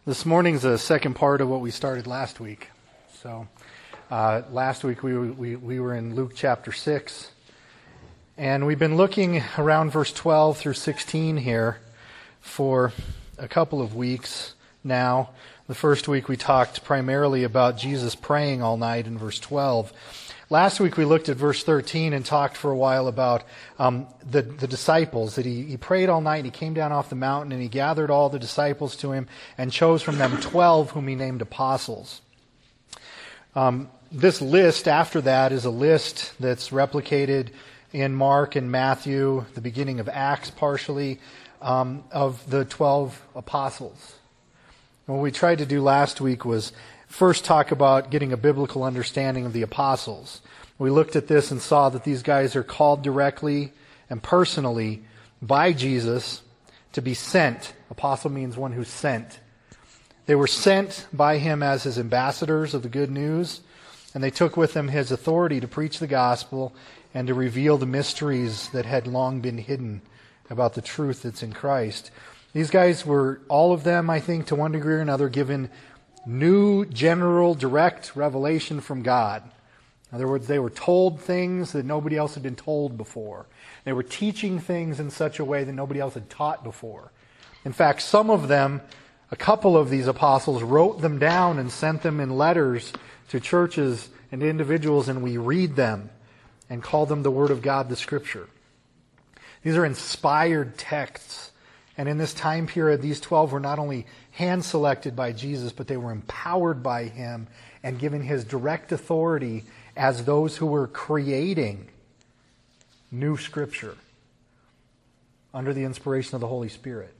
This morning's the second part of what we started last week. So last week we were in Luke chapter 6, and we've been looking around verse 12 through 16 here for a couple of weeks now. The first week we talked primarily about Jesus praying all night in verse 12. Last week we looked at verse 13 and talked for a while about the disciples, that he prayed all night and he came down off the mountain and he gathered all the disciples to him and chose from them 12 whom he named apostles. This list after that is a list that's replicated in Mark and Matthew, the beginning of Acts partially, of the 12 apostles. What we tried to do last week was first talk about getting a biblical understanding of the apostles. We looked at this and saw that these guys are called directly and personally by Jesus to be sent. Apostle means one who's sent. They were sent by him as his ambassadors of the good news, and they took with them his authority to preach the gospel and to reveal the mysteries that had long been hidden about the truth that's in Christ. These guys were, all of them, I think, to one degree or another, given new, general, direct revelation from God. In other words, they were told things that nobody else had been told before. They were teaching things in such a way that nobody else had taught before. In fact, some of them, a couple of these apostles, wrote them down and sent them in letters to churches and individuals, and we read them and call them the Word of God, the Scripture. These are inspired texts. And in this time period, these 12 were not only hand-selected by Jesus, but they were empowered by him and given his direct authority as those who were creating new Scripture under the inspiration of the Holy Spirit.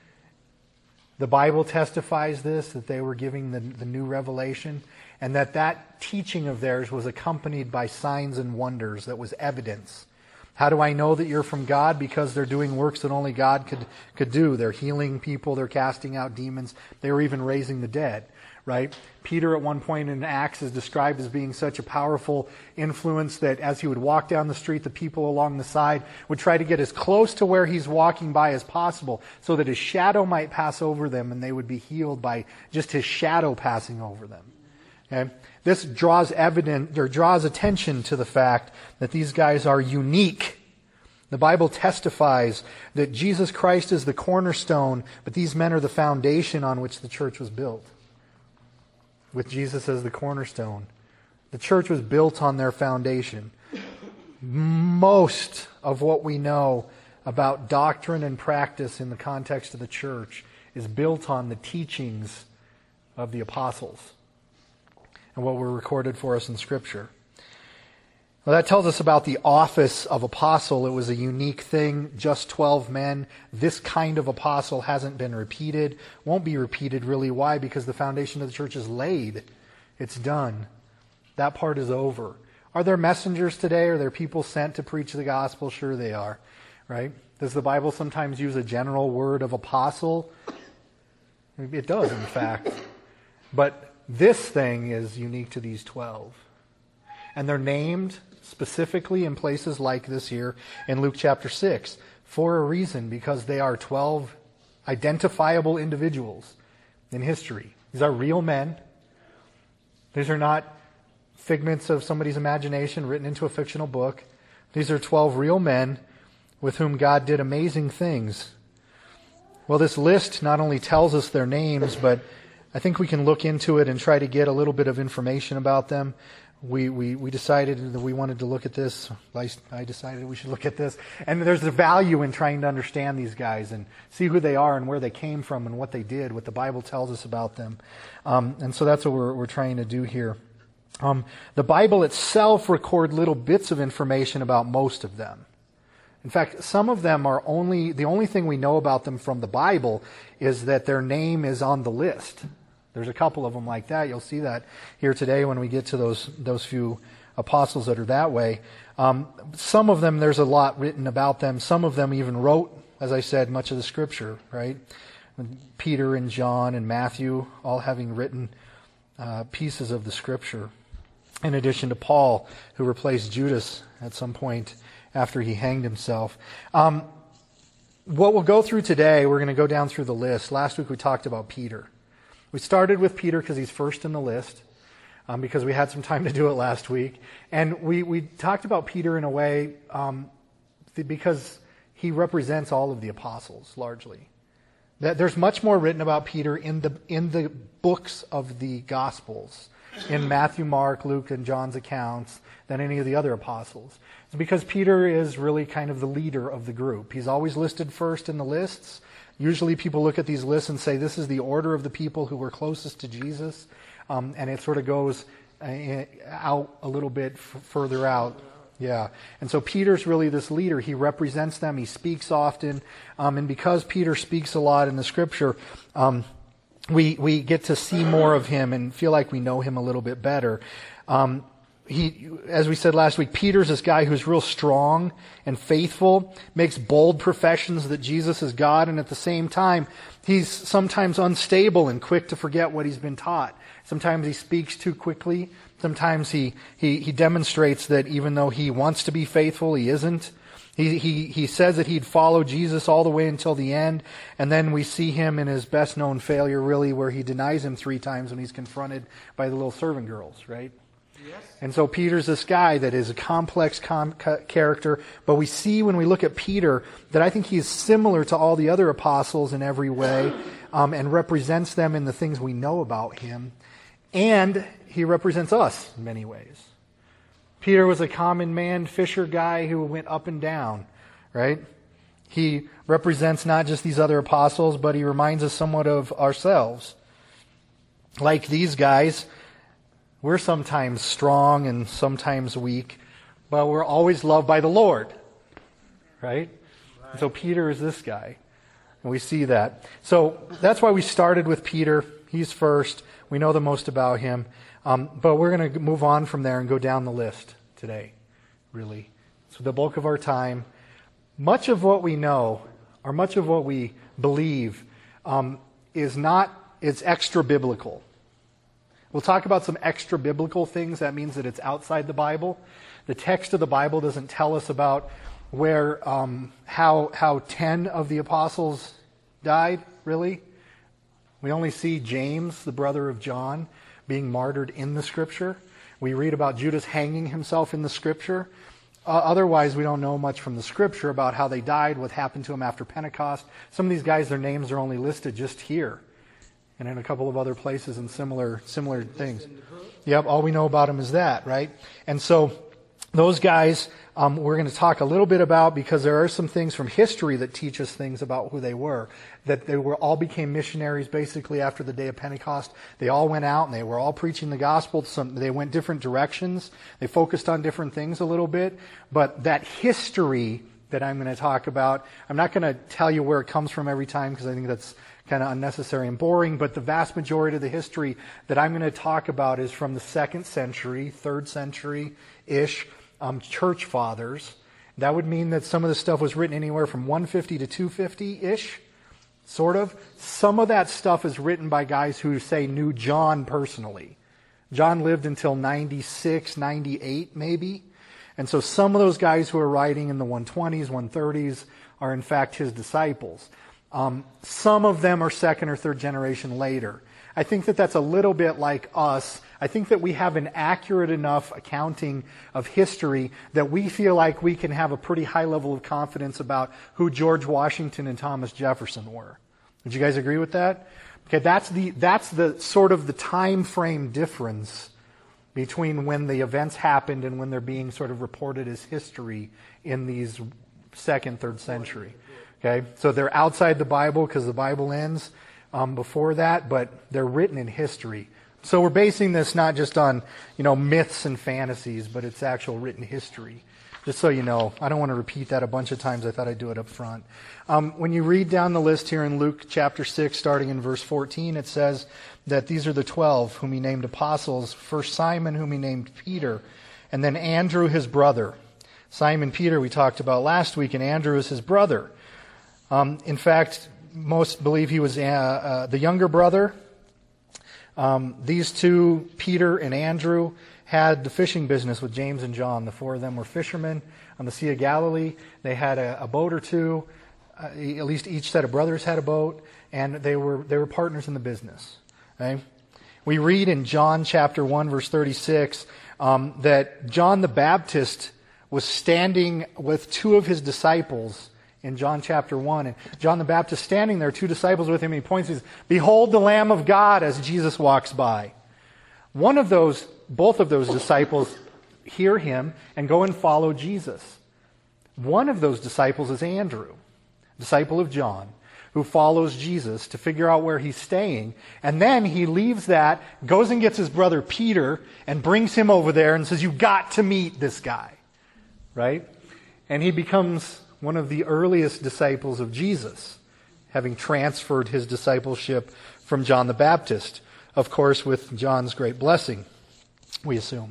The Bible testifies this, that they were giving the new revelation, and that teaching of theirs was accompanied by signs and wonders, that was evidence. How do I know that you're from God? Because they're doing works that only God could do. They're healing people. They're casting out demons. They were even raising the dead, right? Peter at one point in Acts is described as being such a powerful influence that as he would walk down the street, the people along the side would try to get as close to where he's walking by as possible so that his shadow might pass over them and they would be healed by just his shadow passing over them. Okay? This draws attention to the fact that these guys are unique. The Bible testifies that Jesus Christ is the cornerstone, but these men are the foundation on which the church was built. With Jesus as the cornerstone. The church was built on their foundation. Most of what we know about doctrine and practice in the context of the church is built on the teachings of the apostles and what were recorded for us in Scripture. Well, that tells us about the office of apostle. It was a unique thing, just 12 men. This kind of apostle hasn't been repeated, won't be repeated really. Why? Because the foundation of the church is laid. It's done. That part is over. Are there messengers today? Are there people sent to preach the gospel? Sure they are, right? Does the Bible sometimes use a general word of apostle? It does, in fact. But this thing is unique to these 12. And they're named specifically in places like this here in Luke chapter 6 for a reason, because they are 12 identifiable individuals in history. These are real men. These are not figments of somebody's imagination written into a fictional book. These are 12 real men with whom God did amazing things. Well, this list not only tells us their names, but I think we can look into it and try to get a little bit of information about them. We decided that we wanted to look at this. I decided we should look at this. And there's a value in trying to understand these guys and see who they are and where they came from and what they did, what the Bible tells us about them. And so that's what we're trying to do here. The Bible itself records little bits of information about most of them. In fact, some of them are the only thing we know about them from the Bible is that their name is on the list. There's a couple of them like that. You'll see that here today when we get to those few apostles that are that way. Some of them, there's a lot written about them. Some of them even wrote, as I said, much of the Scripture, right? Peter and John and Matthew all having written pieces of the Scripture. In addition to Paul, who replaced Judas at some point after he hanged himself. What we'll go through today, we're going to go down through the list. Last week we talked about Peter. We started with Peter because he's first in the list, because we had some time to do it last week. And we talked about Peter in a way because he represents all of the apostles, largely. There's much more written about Peter in the books of the Gospels, in Matthew, Mark, Luke, and John's accounts, than any of the other apostles. It's because Peter is really kind of the leader of the group. He's always listed first in the lists. Usually people look at these lists and say, this is the order of the people who were closest to Jesus, and it sort of goes out a little bit further out. Yeah. And so Peter's really this leader. He represents them. He speaks often. And because Peter speaks a lot in the Scripture, we get to see more of him and feel like we know him a little bit better. As we said last week, Peter's this guy who's real strong and faithful, makes bold professions that Jesus is God, and at the same time, he's sometimes unstable and quick to forget what he's been taught. Sometimes he speaks too quickly. Sometimes he demonstrates that even though he wants to be faithful, he isn't. He says that he'd follow Jesus all the way until the end, and then we see him in his best known failure, really, where he denies him 3 times when he's confronted by the little servant girls, right? Yes. And so Peter's this guy that is a complex character, but we see when we look at Peter that I think he's similar to all the other apostles in every way, and represents them in the things we know about him. And he represents us in many ways. Peter was a common man, fisher guy who went up and down, right? He represents not just these other apostles, but he reminds us somewhat of ourselves. Like these guys, we're sometimes strong and sometimes weak, but we're always loved by the Lord, right? And so Peter is this guy, and we see that. So that's why we started with Peter. He's first. We know the most about him. But we're going to move on from there and go down the list today, really. So the bulk of our time, much of what we know, or much of what we believe, is extra biblical. We'll talk about some extra biblical things. That means that it's outside the Bible. The text of the Bible doesn't tell us about where, how 10 of the apostles died, really. We only see James, the brother of John, being martyred in the Scripture. We read about Judas hanging himself in the Scripture. Otherwise, we don't know much from the Scripture about how they died, what happened to them after Pentecost. Some of these guys, their names are only listed just here and in a couple of other places and similar things. Yep, all we know about them is that, right? And so those guys we're going to talk a little bit about, because there are some things from history that teach us things about who they were. That they all became missionaries basically after the day of Pentecost. They all went out and they were all preaching the gospel. They went different directions. They focused on different things a little bit. But that history that I'm going to talk about, I'm not going to tell you where it comes from every time, because I think that's kind of unnecessary and boring, but the vast majority of the history that I'm going to talk about is from the 2nd century, 3rd century-ish, church fathers. That would mean that some of the stuff was written anywhere from 150 to 250-ish, sort of. Some of that stuff is written by guys who say knew John personally. John lived until 96, 98 maybe. And so some of those guys who are writing in the 120s, 130s are in fact his disciples. Some of them are 2nd or 3rd generation later. I think that that's a little bit like us. I think that we have an accurate enough accounting of history that we feel like we can have a pretty high level of confidence about who George Washington and Thomas Jefferson were. Would you guys agree with that? Okay, that's the sort of the time frame difference between when the events happened and when they're being sort of reported as history in these 2nd, 3rd century. Okay, so they're outside the Bible because the Bible ends before that, but they're written in history. So we're basing this not just on, myths and fantasies, but it's actual written history. Just so you know, I don't want to repeat that a bunch of times. I thought I'd do it up front. When you read down the list here in Luke chapter 6, starting in verse 14, it says that these are the 12 whom he named apostles. First Simon, whom he named Peter, and then Andrew, his brother. Simon Peter we talked about last week, and Andrew is his brother. In fact, most believe he was the younger brother. These two, Peter and Andrew, had the fishing business with James and John. The 4 of them were fishermen on the Sea of Galilee. They had a boat or two. At least each set of brothers had a boat, and they were partners in the business. Okay? We read in John chapter 1, verse 36, that John the Baptist was standing with two of his disciples in John chapter 1. And John the Baptist standing there, two disciples with him, and he points and says, "Behold the Lamb of God," as Jesus walks by. Both of those disciples hear him and go and follow Jesus. One of those disciples is Andrew, disciple of John, who follows Jesus to figure out where he's staying. And then he leaves that, goes and gets his brother Peter, and brings him over there and says, "You've got to meet this guy." Right? And he becomes one of the earliest disciples of Jesus, having transferred his discipleship from John the Baptist. Of course, with John's great blessing, we assume.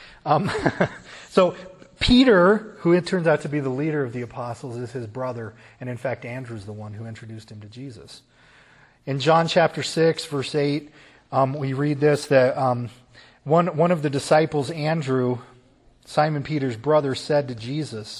So Peter, who it turns out to be the leader of the apostles, is his brother, and in fact Andrew's the one who introduced him to Jesus. In John chapter 6, verse 8, we read this, that one of the disciples, Andrew, Simon Peter's brother, said to Jesus,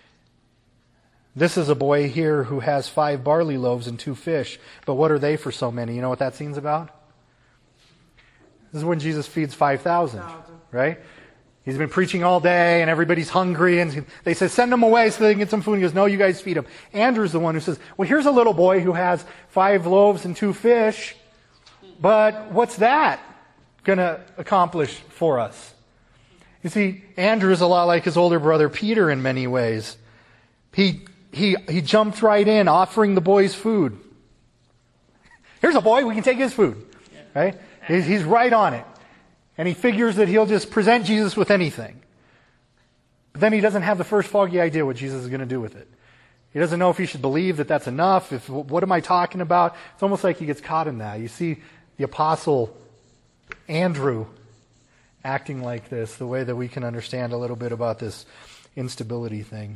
"This is a boy here who has 5 barley loaves and 2 fish, but what are they for so many?" You know what that scene's about? This is when Jesus feeds 5,000, right? He's been preaching all day and everybody's hungry, and they say, "Send them away so they can get some food." He goes, "No, you guys feed them." Andrew's the one who says, "Well, here's a little boy who has 5 loaves and 2 fish, but what's that going to accomplish for us?" You see, Andrew is a lot like his older brother Peter in many ways. He jumped right in, offering the boys food. "Here's a boy, we can take his food." Right? He's right on it. And he figures that he'll just present Jesus with anything. But then he doesn't have the first foggy idea what Jesus is going to do with it. He doesn't know if he should believe that that's enough. What am I talking about? It's almost like he gets caught in that. You see the apostle Andrew acting like this, the way that we can understand a little bit about this instability thing.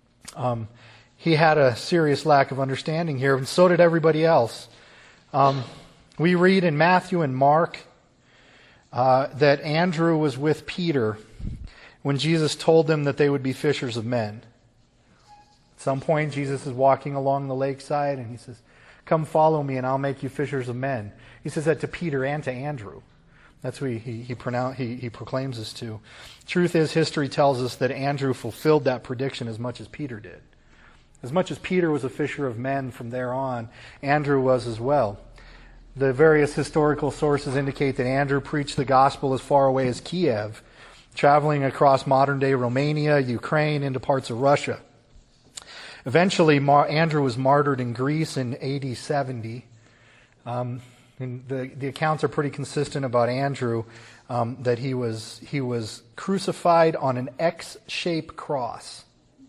He had a serious lack of understanding here, and so did everybody else. We read in Matthew and Mark that Andrew was with Peter when Jesus told them that they would be fishers of men. At some point, Jesus is walking along the lakeside, and he says, "Come follow me, and I'll make you fishers of men." He says that to Peter and to Andrew. That's who he proclaims this to. Truth is, history tells us that Andrew fulfilled that prediction as much as Peter did. As much as Peter was a fisher of men from there on, Andrew was as well. The various historical sources indicate that Andrew preached the gospel as far away as Kiev, traveling across modern-day Romania, Ukraine, into parts of Russia. Eventually, Andrew was martyred in Greece in AD 70. And the accounts are pretty consistent about Andrew, that he was crucified on an X-shaped cross.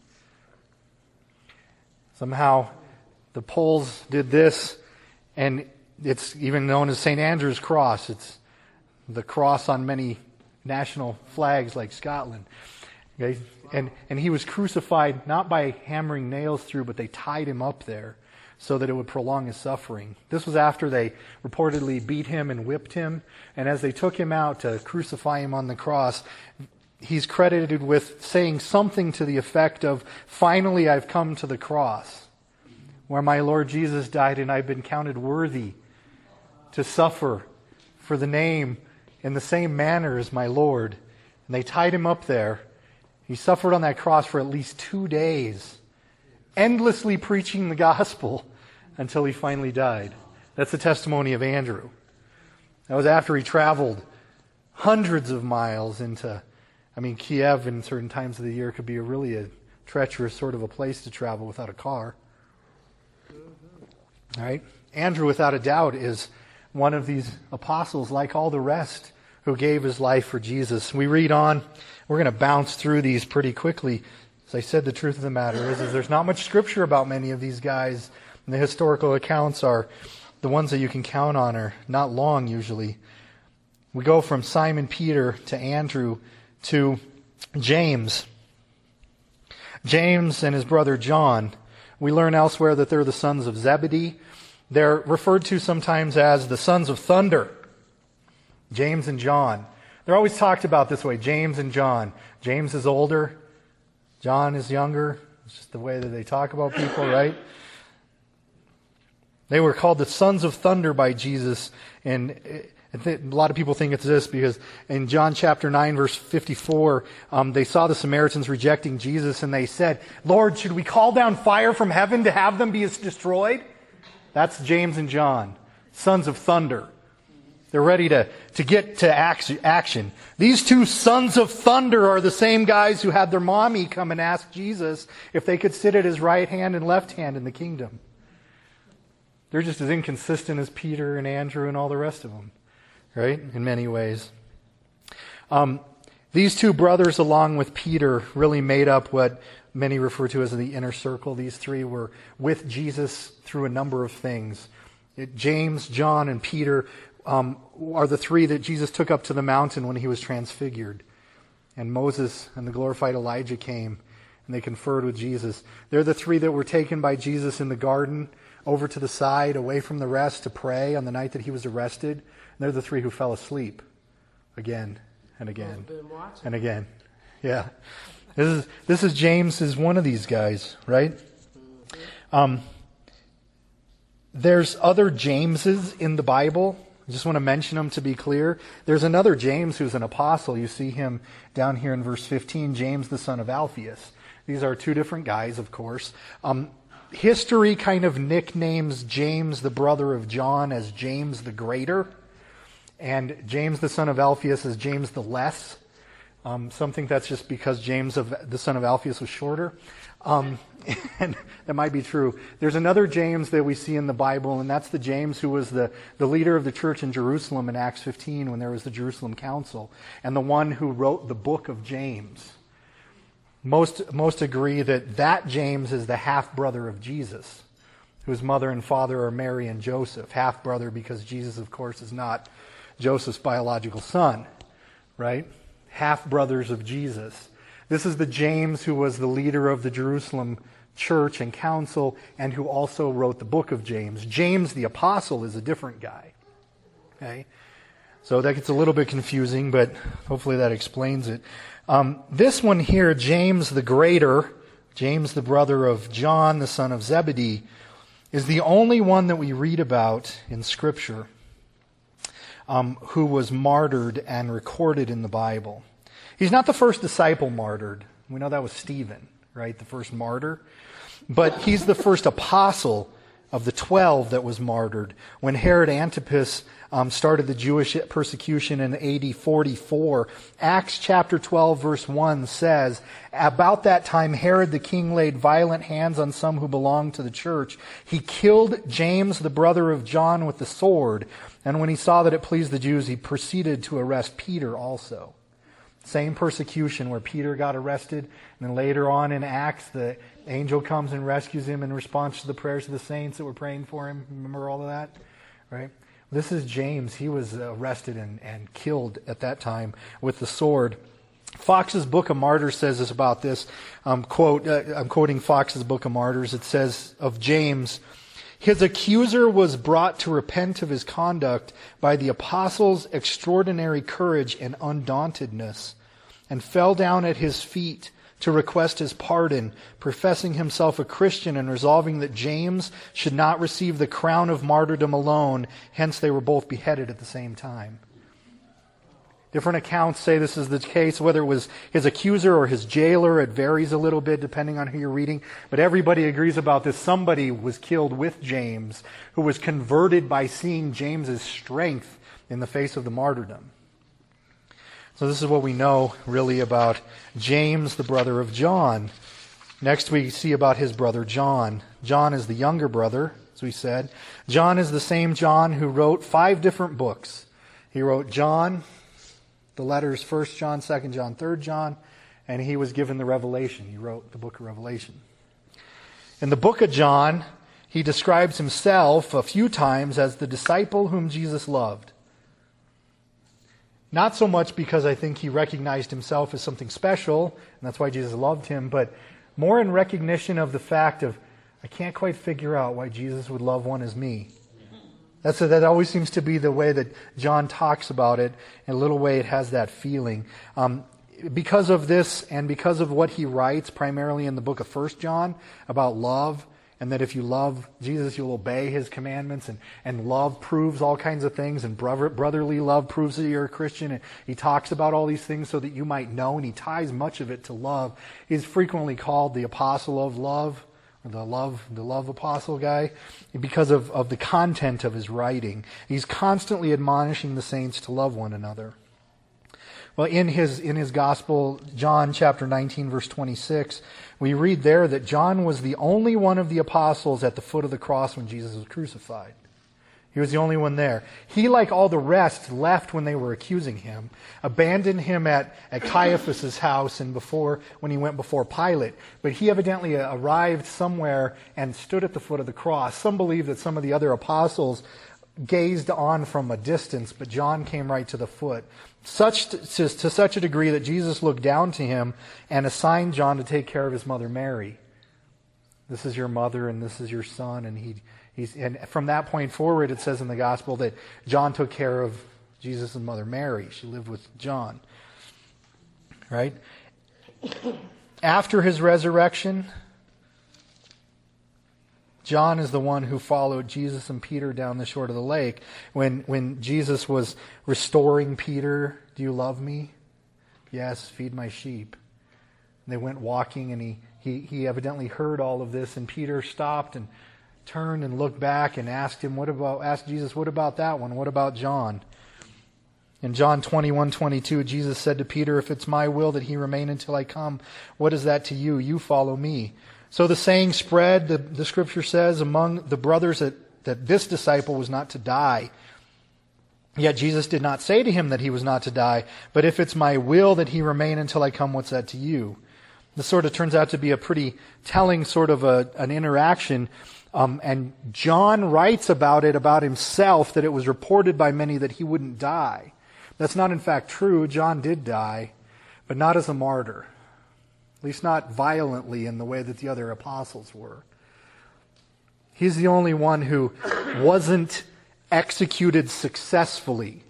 Somehow, the Poles did this, and it's even known as St. Andrew's Cross. It's the cross on many national flags like Scotland. Okay? And he was crucified not by hammering nails through, but they tied him up there so that it would prolong his suffering. This was after they reportedly beat him and whipped him. And as they took him out to crucify him on the cross, he's credited with saying something to the effect of, "Finally I've come to the cross, where my Lord Jesus died, and I've been counted worthy to suffer for the name in the same manner as my Lord." And they tied him up there. He suffered on that cross for at least 2 days, endlessly preaching the gospel until he finally died. That's the testimony of Andrew. That was after he traveled hundreds of miles into, Kiev in certain times of the year could be really a treacherous sort of a place to travel without a car. All right? Andrew, without a doubt, is one of these apostles, like all the rest, who gave his life for Jesus. We read on. We're going to bounce through these pretty quickly. As I said, the truth of the matter is there's not much scripture about many of these guys. And the historical accounts are, the ones that you can count on, are not long usually. We go from Simon Peter to Andrew to James. James and his brother John. We learn elsewhere that they're the sons of Zebedee. They're referred to sometimes as the sons of thunder. James and John. They're always talked about this way, James and John. James is older. John is younger. It's just the way that they talk about people, right? They were called the sons of thunder by Jesus, and a lot of people think it's this because in John chapter 9, verse 54, they saw the Samaritans rejecting Jesus, and they said, "Lord, should we call down fire from heaven to have them be destroyed?" That's James and John, sons of thunder. They're ready to get to action. These two sons of thunder are the same guys who had their mommy come and ask Jesus if they could sit at his right hand and left hand in the kingdom. They're just as inconsistent as Peter and Andrew and all the rest of them, right? In many ways. These two brothers, along with Peter, really made up what many refer to as the inner circle. These three were with Jesus through a number of things. James, John, and Peter are the three that Jesus took up to the mountain when he was transfigured. And Moses and the glorified Elijah came, and they conferred with Jesus. They're the three that were taken by Jesus in the garden over to the side, away from the rest, to pray on the night that he was arrested. And they're the three who fell asleep again and again and again. Yeah. This is James is one of these guys, right? There's other Jameses in the Bible. I just want to mention them to be clear. There's another James who's an apostle. You see him down here in verse 15, James the son of Alphaeus. These are two different guys, of course. History kind of nicknames James, the brother of John, as James the Greater, and James the son of Alphaeus as James the Less. Some think that's just because James the son of Alphaeus was shorter. And that might be true. There's another James that we see in the Bible, and that's the James who was the leader of the church in Jerusalem in Acts 15 when there was the Jerusalem Council, and the one who wrote the book of James. Most agree that James is the half-brother of Jesus, whose mother and father are Mary and Joseph. Half-brother because Jesus, of course, is not Joseph's biological son, right? Half-brothers of Jesus. This is the James who was the leader of the Jerusalem church and council and who also wrote the book of James. James the apostle is a different guy. Okay? So that gets a little bit confusing, but hopefully that explains it. This one here, James the Greater, James the brother of John, the son of Zebedee, is the only one that we read about in Scripture who was martyred and recorded in the Bible. He's not the first disciple martyred. We know that was Stephen, right? The first martyr. But he's the first apostle of the 12 that was martyred. When Herod Antipas started the Jewish persecution in AD 44, Acts chapter 12 verse 1 says, "About that time Herod the king laid violent hands on some who belonged to the church. He killed James the brother of John with the sword, and when he saw that it pleased the Jews, he proceeded to arrest Peter also." Same persecution where Peter got arrested, and then later on in Acts, the angel comes and rescues him in response to the prayers of the saints that were praying for him. Remember all of that? Right? This is James. He was arrested and killed at that time with the sword. Fox's Book of Martyrs says this about this. I'm quoting Fox's Book of Martyrs. It says of James, "His accuser was brought to repent of his conduct by the apostles' extraordinary courage and undauntedness, and fell down at his feet to request his pardon, professing himself a Christian and resolving that James should not receive the crown of martyrdom alone. Hence they were both beheaded at the same time." Different accounts say this is the case, whether it was his accuser or his jailer. It varies a little bit depending on who you're reading. But everybody agrees about this. Somebody was killed with James who was converted by seeing James's strength in the face of the martyrdom. So this is what we know really about James, the brother of John. Next we see about his brother John. John is the younger brother, as we said. John is the same John who wrote 5 different books. He wrote John, the letters 1 John, 2 John, 3 John, and he was given the Revelation. He wrote the book of Revelation. In the book of John, he describes himself a few times as the disciple whom Jesus loved. Not so much because I think he recognized himself as something special, and that's why Jesus loved him, but more in recognition of the fact of, I can't quite figure out why Jesus would love one as me. That always seems to be the way that John talks about it. In a little way, it has that feeling. Because of this and because of what he writes, primarily in the book of 1 John, about love and that if you love Jesus, you'll obey his commandments, and love proves all kinds of things, and brotherly love proves that you're a Christian, and he talks about all these things so that you might know, and he ties much of it to love. He's frequently called the apostle of love, or the love apostle guy, because of the content of his writing. He's constantly admonishing the saints to love one another. Well, in his gospel, John chapter 19, verse 26, we read there that John was the only one of the apostles at the foot of the cross when Jesus was crucified. He was the only one there. He, like all the rest, left when they were accusing him, abandoned him at Caiaphas' house and when he went before Pilate. But he evidently arrived somewhere and stood at the foot of the cross. Some believe that some of the other apostles gazed on from a distance, but John came right to the foot. To such a degree that Jesus looked down to him and assigned John to take care of his mother Mary. This is your mother and this is your son. And from that point forward, it says in the gospel that John took care of Jesus' mother Mary. She lived with John. Right? After his resurrection, John is the one who followed Jesus and Peter down the shore of the lake. When Jesus was restoring Peter, do you love me? Yes, feed my sheep. And they went walking, and he evidently heard all of this, and Peter stopped and turned and looked back and asked Jesus, what about that one? What about John? In John 21:22, Jesus said to Peter, if it's my will that he remain until I come, what is that to you? You follow me. So the saying spread, the scripture says, among the brothers that this disciple was not to die. Yet Jesus did not say to him that he was not to die, but if it's my will that he remain until I come, what's that to you? This sort of turns out to be a pretty telling sort of an interaction. And John writes about it, about himself, that it was reported by many that he wouldn't die. That's not in fact true. John did die, but not as a martyr. At least not violently in the way that the other apostles were. He's the only one who wasn't executed successfully.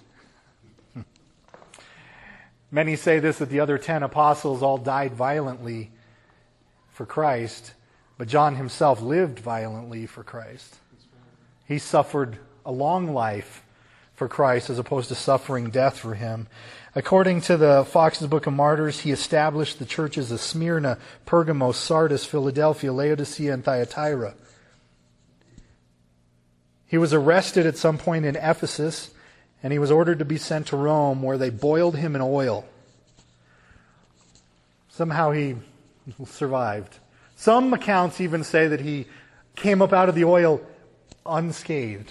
Many say this, that the other 10 apostles all died violently for Christ, but John himself lived violently for Christ. He suffered a long life for Christ as opposed to suffering death for him. According to the Fox's Book of Martyrs, he established the churches of Smyrna, Pergamos, Sardis, Philadelphia, Laodicea, and Thyatira. He was arrested at some point in Ephesus, and he was ordered to be sent to Rome, where they boiled him in oil. Somehow he survived. Some accounts even say that he came up out of the oil unscathed.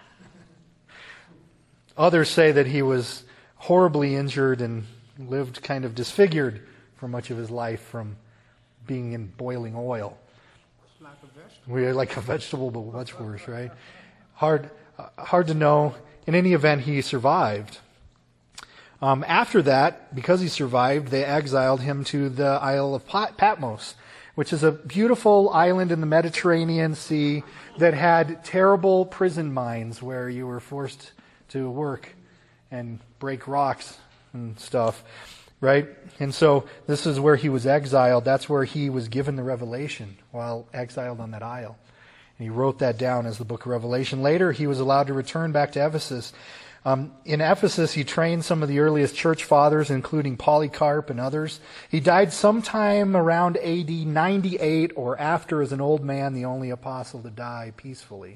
Others say that he was horribly injured and lived kind of disfigured for much of his life from being in boiling oil. Like a vegetable, but much worse, right? Hard to know. In any event, he survived. After that, because he survived, they exiled him to the Isle of Patmos, which is a beautiful island in the Mediterranean Sea that had terrible prison mines where you were forced to work and break rocks and stuff, right? And so this is where he was exiled. That's where he was given the revelation while exiled on that isle. And he wrote that down as the book of Revelation. Later, he was allowed to return back to Ephesus. In Ephesus, he trained some of the earliest church fathers, including Polycarp and others. He died sometime around AD 98 or after, as an old man, the only apostle to die peacefully.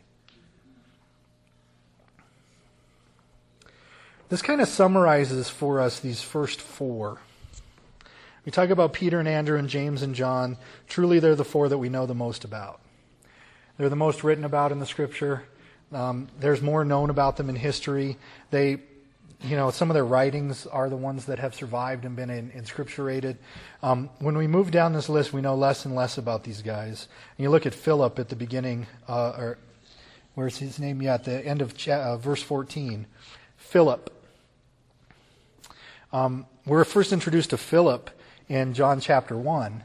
This kind of summarizes for us these first four. We talk about Peter and Andrew and James and John. Truly, they're the four that we know the most about. They're the most written about in the Scripture. There's more known about them in history. Some of their writings are the ones that have survived and been inscripturated. When we move down this list, we know less and less about these guys. And you look at Philip at the beginning, or where's his name? Yeah, at the end of verse 14. Philip. We're first introduced to Philip in John chapter 1.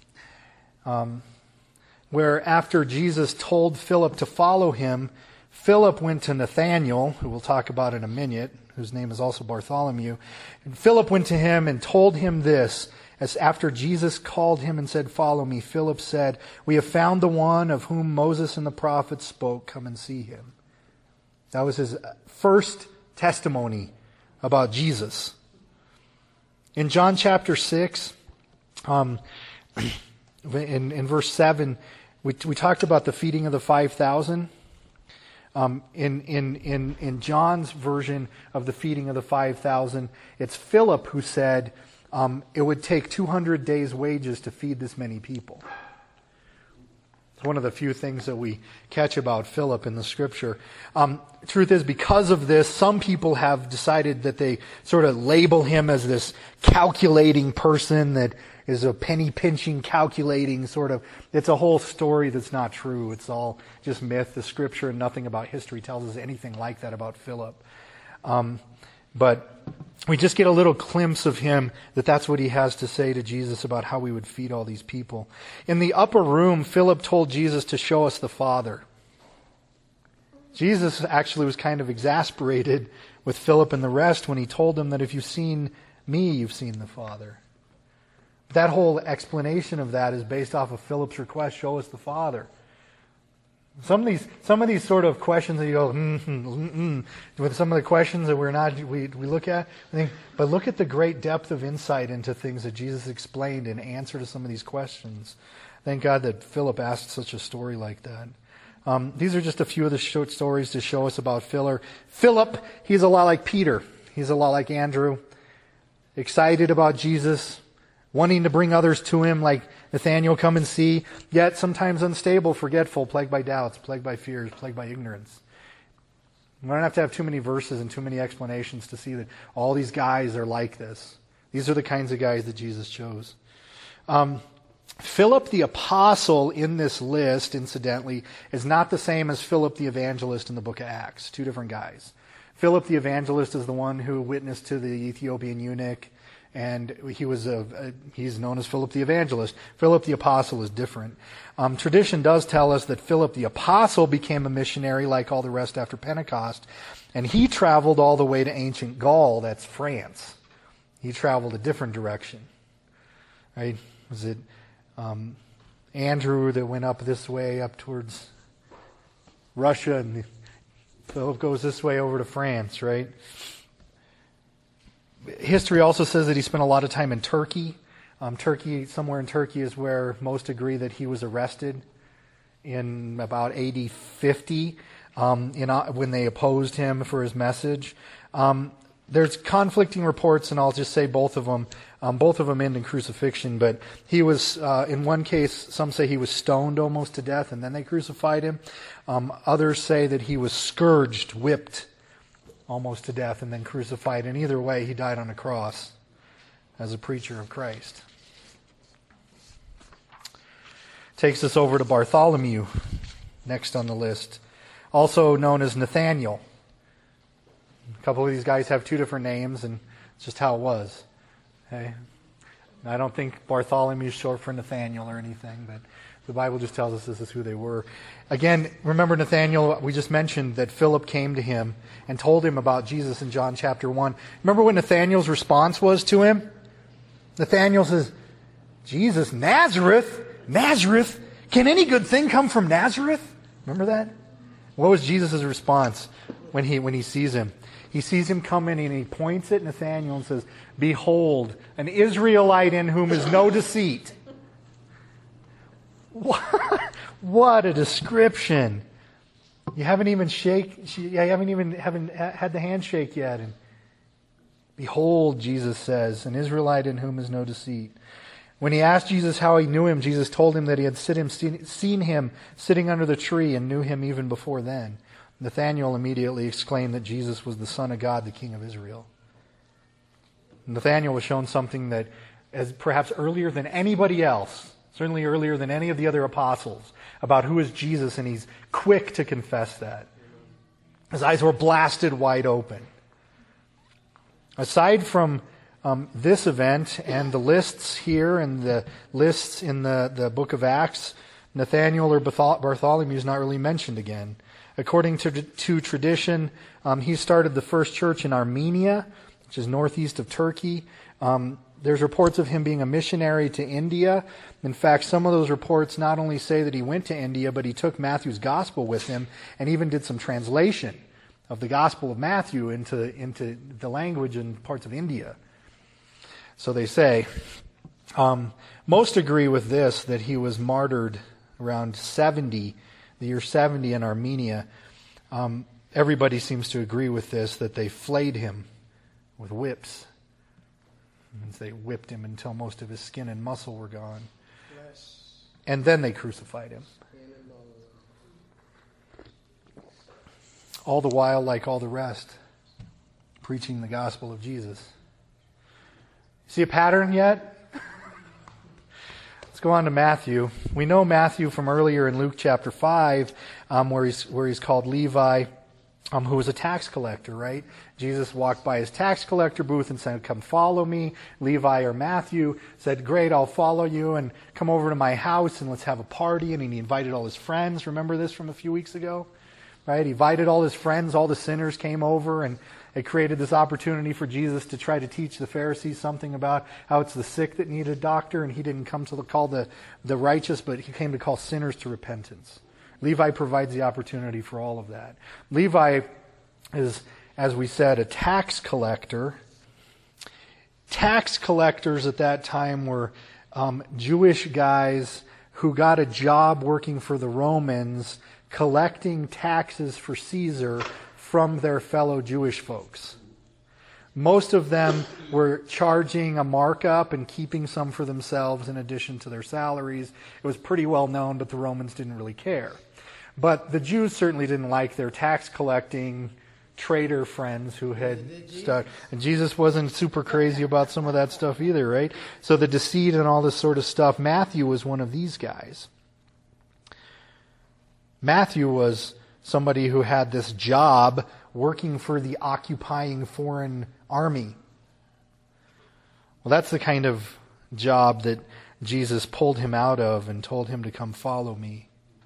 Where after Jesus told Philip to follow him, Philip went to Nathanael, who we'll talk about in a minute, whose name is also Bartholomew. And Philip went to him and told him this, As after Jesus called him and said, "Follow me," Philip said, "We have found the one of whom Moses and the prophets spoke. Come and see him." That was his first testimony about Jesus. In John chapter 6, in verse 7, we talked about the feeding of the 5,000. In John's version of the feeding of the 5,000, it's Philip who said it would take 200 days' wages to feed this many people. It's one of the few things that we catch about Philip in the Scripture. Truth is, because of this, some people have decided that they sort of label him as this calculating person that is a penny-pinching, calculating sort of. It's a whole story that's not true. It's all just myth. The Scripture and nothing about history tells us anything like that about Philip. But we just get a little glimpse of him, that's what he has to say to Jesus about how we would feed all these people. In the upper room, Philip told Jesus to show us the Father. Jesus actually was kind of exasperated with Philip and the rest when he told them that if you've seen me, you've seen the Father. That whole explanation of that is based off of Philip's request, show us the Father. Some of these sort of questions that you go, with some of the questions that we look at, I think, but look at the great depth of insight into things that Jesus explained in answer to some of these questions. Thank God that Philip asked such a story like that. These are just a few of the short stories to show us about Philip, he's a lot like Peter. He's a lot like Andrew. Excited about Jesus, wanting to bring others to him like Nathanael, come and see, yet sometimes unstable, forgetful, plagued by doubts, plagued by fears, plagued by ignorance. We don't have to have too many verses and too many explanations to see that all these guys are like this. These are the kinds of guys that Jesus chose. Philip the Apostle in this list, incidentally, is not the same as Philip the Evangelist in the book of Acts. Two different guys. Philip the Evangelist is the one who witnessed to the Ethiopian eunuch, and he's known as Philip the Evangelist. Philip the Apostle is different. Tradition does tell us that Philip the Apostle became a missionary like all the rest after Pentecost, and he traveled all the way to ancient Gaul, that's France. He traveled a different direction. Right? Was it Andrew that went up this way, up towards Russia, and Philip goes this way over to France, right? History also says that he spent a lot of time in Turkey. Somewhere in Turkey is where most agree that he was arrested in about AD 50 when they opposed him for his message. There's conflicting reports, and I'll just say both of them end in crucifixion. But he was, in one case, some say he was stoned almost to death, and then they crucified him. Others say that he was scourged, whipped almost to death, and then crucified. And either way, he died on a cross as a preacher of Christ. Takes us over to Bartholomew, next on the list, also known as Nathanael. A couple of these guys have two different names, and it's just how it was. Okay? I don't think Bartholomew is short for Nathaniel or anything, but the Bible just tells us this is who they were. Again, remember Nathanael, we just mentioned that Philip came to him and told him about Jesus in John chapter 1. Remember what Nathanael's response was to him? Nathanael says, Jesus, Nazareth? Can any good thing come from Nazareth? Remember that? What was Jesus' response when he sees him? He sees him come in and he points at Nathanael and says, "Behold, an Israelite in whom is no deceit." What a description! You haven't even had the handshake yet. And behold, Jesus says, an Israelite in whom is no deceit. When he asked Jesus how he knew him, Jesus told him that he had seen him sitting under the tree and knew him even before then. Nathanael immediately exclaimed that Jesus was the Son of God, the King of Israel. Nathanael was shown something that, as perhaps earlier than anybody else, certainly earlier than any of the other apostles, about who is Jesus, and he's quick to confess that. His eyes were blasted wide open. Aside from this event and the lists here and the lists in the book of Acts, Nathanael or Bartholomew is not really mentioned again. According to tradition, he started the first church in Armenia which is northeast of Turkey. There's reports of him being a missionary to India. In fact, some of those reports not only say that he went to India, but he took Matthew's gospel with him and even did some translation of the Gospel of Matthew into the language in parts of India. So they say. Most agree with this, that he was martyred around 70, the year 70 in Armenia. Everybody seems to agree with this, that they flayed him with whips. It means they whipped him until most of his skin and muscle were gone. And then they crucified him. All the while, like all the rest, preaching the gospel of Jesus. See a pattern yet? Let's go on to Matthew. We know Matthew from earlier in Luke chapter 5, where he's called Levi, who was a tax collector, right? Jesus walked by his tax collector booth and said, "Come follow me." Levi, or Matthew, said, "Great, I'll follow you, and come over to my house and let's have a party." And he invited all his friends. Remember this from a few weeks ago? Right? He invited all his friends, all the sinners came over, and it created this opportunity for Jesus to try to teach the Pharisees something about how it's the sick that need a doctor, and he didn't come to call the righteous, but he came to call sinners to repentance. Levi provides the opportunity for all of that. Levi is, as we said, a tax collector. Tax collectors at that time were Jewish guys who got a job working for the Romans, collecting taxes for Caesar from their fellow Jewish folks. Most of them were charging a markup and keeping some for themselves in addition to their salaries. It was pretty well known, but the Romans didn't really care. But the Jews certainly didn't like their tax collecting traitor friends who had stuck. And Jesus wasn't super crazy about some of that stuff either, right? So the deceit and all this sort of stuff, Matthew was one of these guys. Matthew was somebody who had this job working for the occupying foreign army. Well, that's the kind of job that Jesus pulled him out of and told him to come follow me.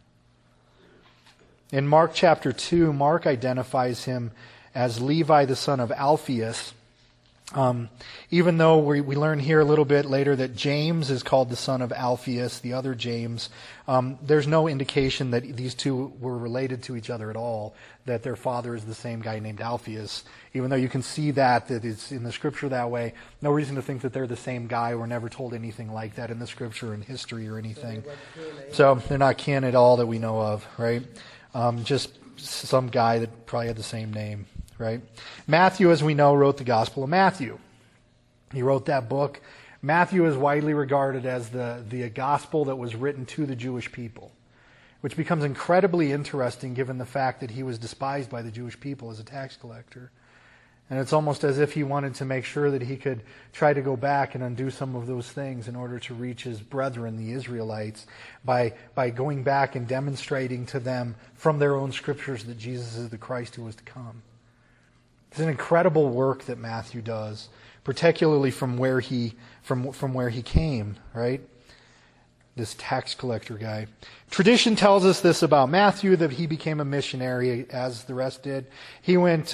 In Mark chapter 2, Mark identifies him as Levi the son of Alphaeus. Even though we learn here a little bit later that James is called the son of Alphaeus, the other James, there's no indication that these two were related to each other at all, that their father is the same guy named Alphaeus. Even though you can see that it's in the scripture that way, no reason to think that they're the same guy. We're never told anything like that in the scripture, in history or anything. So they're not kin at all that we know of, right? Just some guy that probably had the same name. Right? Matthew, as we know, wrote the Gospel of Matthew. He wrote that book. Matthew is widely regarded as the gospel that was written to the Jewish people, which becomes incredibly interesting given the fact that he was despised by the Jewish people as a tax collector. And it's almost as if he wanted to make sure that he could try to go back and undo some of those things in order to reach his brethren, the Israelites, by going back and demonstrating to them from their own scriptures that Jesus is the Christ who was to come. It's an incredible work that Matthew does, particularly from where he came, right? This tax collector guy. Tradition tells us this about Matthew, that he became a missionary as the rest did. He went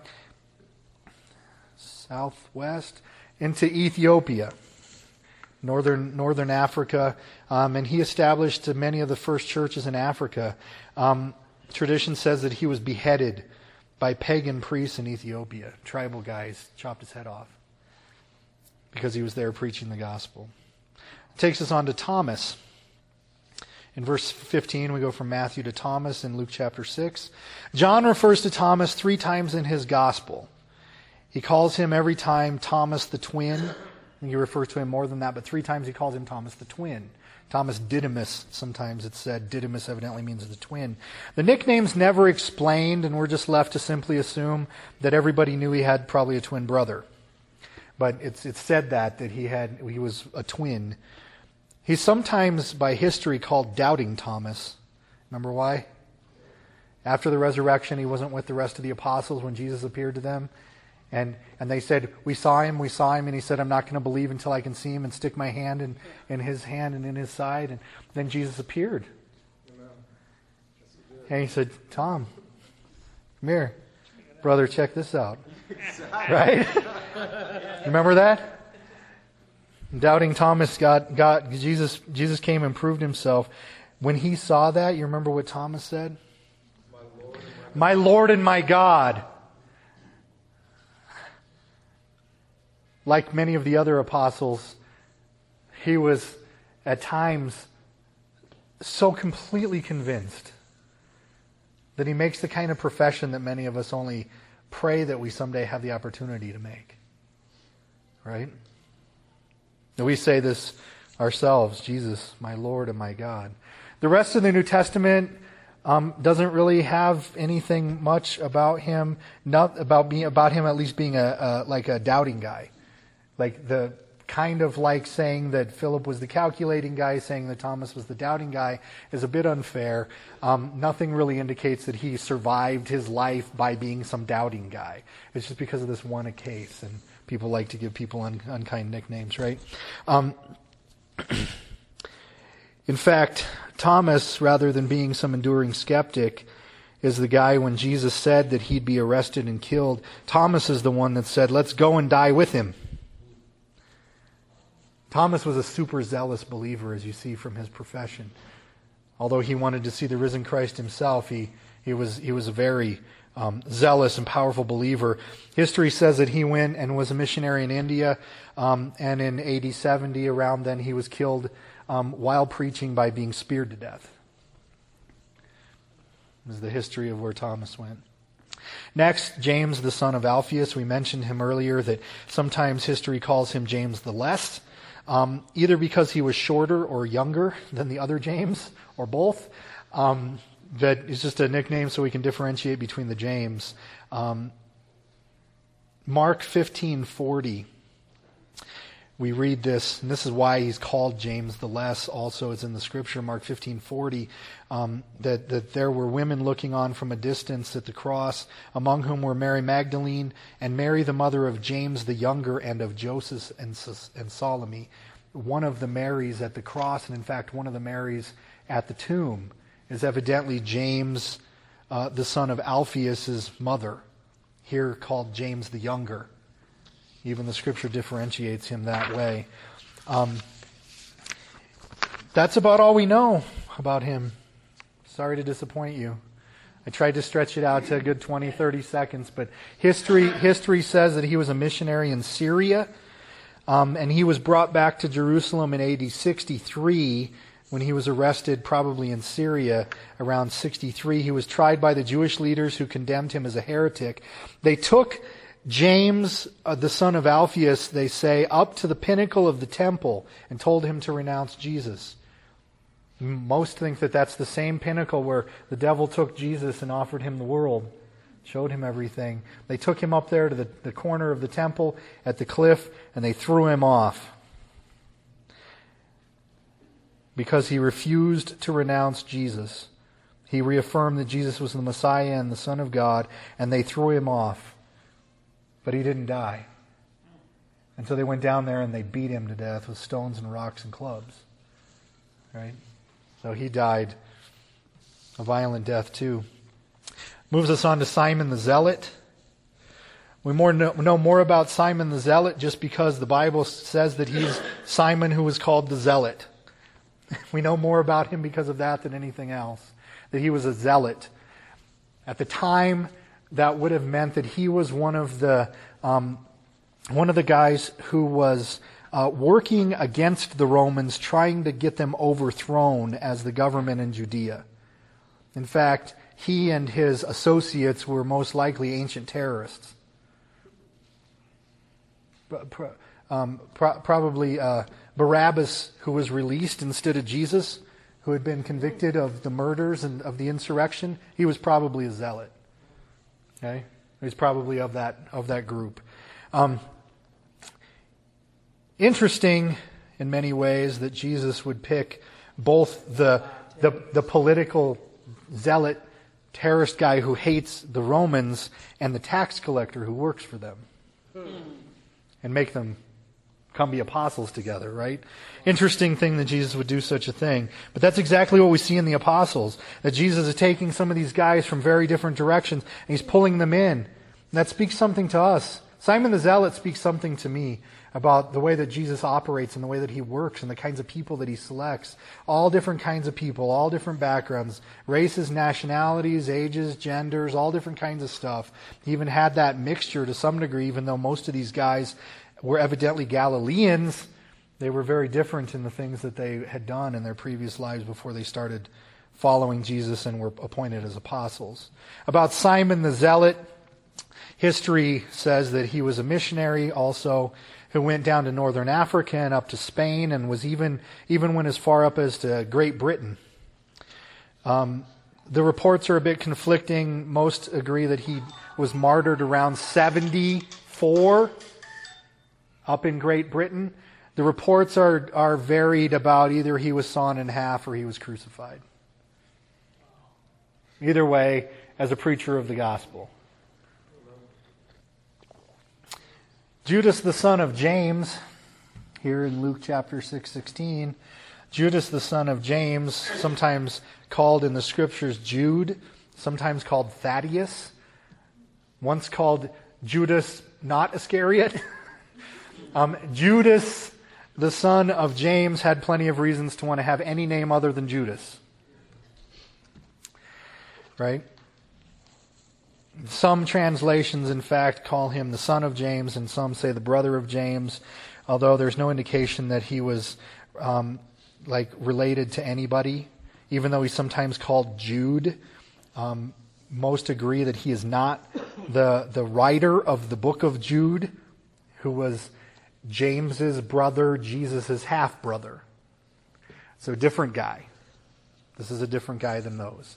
southwest into Ethiopia, northern Africa, and he established many of the first churches in Africa. Tradition says that he was beheaded by pagan priests in Ethiopia. Tribal guys chopped his head off because he was there preaching the gospel. It takes us on to Thomas. In verse 15, we go from Matthew to Thomas in Luke chapter 6. John refers to Thomas 3 times in his gospel. He calls him every time Thomas the twin. He refers to him more than that, but 3 times he calls him Thomas the twin. Thomas Didymus, sometimes it's said. Didymus evidently means the twin. The nickname's never explained, and we're just left to simply assume that everybody knew he had probably a twin brother. But it's said that he was a twin. He's sometimes by history called Doubting Thomas. Remember why? After the resurrection, he wasn't with the rest of the apostles when Jesus appeared to them. And they said, we saw him, and he said, I'm not going to believe until I can see him and stick my hand in his hand and in his side. And then Jesus appeared. And he said, Tom, come here. Brother, check this out. Right? Remember that? Doubting Thomas got Jesus came and proved himself. When he saw that, you remember what Thomas said? My Lord and my God. Like many of the other apostles, he was at times so completely convinced that he makes the kind of profession that many of us only pray that we someday have the opportunity to make. Right? And we say this ourselves, Jesus, my Lord and my God. The rest of the New Testament doesn't really have anything much about him, about him at least being like a doubting guy. Like the kind of like saying that Philip was the calculating guy, saying that Thomas was the doubting guy is a bit unfair. Nothing really indicates that he survived his life by being some doubting guy. It's just because of this one case, and people like to give people unkind nicknames, right? In fact, Thomas, rather than being some enduring skeptic, is the guy when Jesus said that he'd be arrested and killed. Thomas is the one that said, let's go and die with him. Thomas was a super zealous believer, as you see from his profession. Although he wanted to see the risen Christ himself, he was a very zealous and powerful believer. History says that he went and was a missionary in India, and in AD 70, around then, he was killed while preaching by being speared to death. This is the history of where Thomas went. Next, James, the son of Alphaeus. We mentioned him earlier, that sometimes history calls him James the Less. Either because he was shorter or younger than the other James, or both. That is just a nickname so we can differentiate between the James. Mark 15:40. We read this, and this is why he's called James the Less. Also, it's in the scripture, Mark 15:40, that there were women looking on from a distance at the cross, among whom were Mary Magdalene and Mary, the mother of James the Younger, and of Joseph and Salome. One of the Marys at the cross, and in fact, one of the Marys at the tomb, is evidently James, the son of Alphaeus' mother, here called James the Younger. Even the scripture differentiates him that way. That's about all we know about him. Sorry to disappoint you. I tried to stretch it out to a good 20, 30 seconds, but history says that he was a missionary in Syria, and he was brought back to Jerusalem in AD 63 when he was arrested, probably in Syria, around 63. He was tried by the Jewish leaders who condemned him as a heretic. They took James, the son of Alphaeus, they say, up to the pinnacle of the temple and told him to renounce Jesus. Most think that that's the same pinnacle where the devil took Jesus and offered him the world, showed him everything. They took him up there to the corner of the temple at the cliff, and they threw him off because he refused to renounce Jesus. He reaffirmed that Jesus was the Messiah and the Son of God, and they threw him off. But he didn't die. And so they went down there and they beat him to death with stones and rocks and clubs. Right? So he died a violent death too. Moves us on to Simon the Zealot. We know more about Simon the Zealot just because the Bible says that he's Simon who was called the Zealot. We know more about him because of that than anything else. That he was a zealot. At the time, that would have meant that he was one of the guys who was working against the Romans, trying to get them overthrown as the government in Judea. In fact, he and his associates were most likely ancient terrorists. Probably Barabbas, who was released instead of Jesus, who had been convicted of the murders and of the insurrection, he was probably a zealot. Okay, he's probably of that group. Interesting in many ways that Jesus would pick both the political zealot terrorist guy who hates the Romans and the tax collector who works for them, and make them come be apostles together, right? Interesting thing that Jesus would do such a thing. But that's exactly what we see in the apostles. That Jesus is taking some of these guys from very different directions and he's pulling them in. And that speaks something to us. Simon the Zealot speaks something to me about the way that Jesus operates and the way that he works and the kinds of people that he selects. All different kinds of people, all different backgrounds, races, nationalities, ages, genders, all different kinds of stuff. He even had that mixture to some degree, even though most of these guys were evidently Galileans. They were very different in the things that they had done in their previous lives before they started following Jesus and were appointed as apostles. About Simon the Zealot, history says that he was a missionary also who went down to northern Africa and up to Spain and was even went as far up as to Great Britain. The reports are a bit conflicting. Most agree that he was martyred around 74 up in Great Britain. The reports are varied about either he was sawn in half or he was crucified. Either way, as a preacher of the gospel. Judas the son of James, here in Luke chapter 6:16, Judas the son of James, sometimes called in the scriptures Jude, sometimes called Thaddeus, once called Judas not Iscariot. Judas the son of James had plenty of reasons to want to have any name other than Judas. Right? Some translations, in fact, call him the son of James, and some say the brother of James, although there's no indication that he was related to anybody, even though he's sometimes called Jude. Most agree that he is not the writer of the book of Jude, who was James's brother, Jesus' half-brother. So a different guy. This is a different guy than those.